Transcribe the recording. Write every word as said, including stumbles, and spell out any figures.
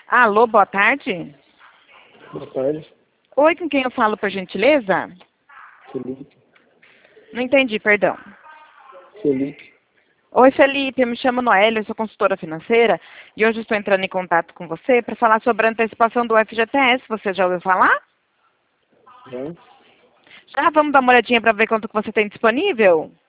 Alô, boa tarde. Boa tarde. Oi, com quem eu falo, por gentileza? Felipe. Não entendi, perdão. Felipe. Oi, Felipe, eu me chamo Noélia, eu sou consultora financeira e hoje estou entrando em contato com você para falar sobre a antecipação do F G T S. Você já ouviu falar? Já? Já, vamos dar uma olhadinha para ver quanto que você tem disponível?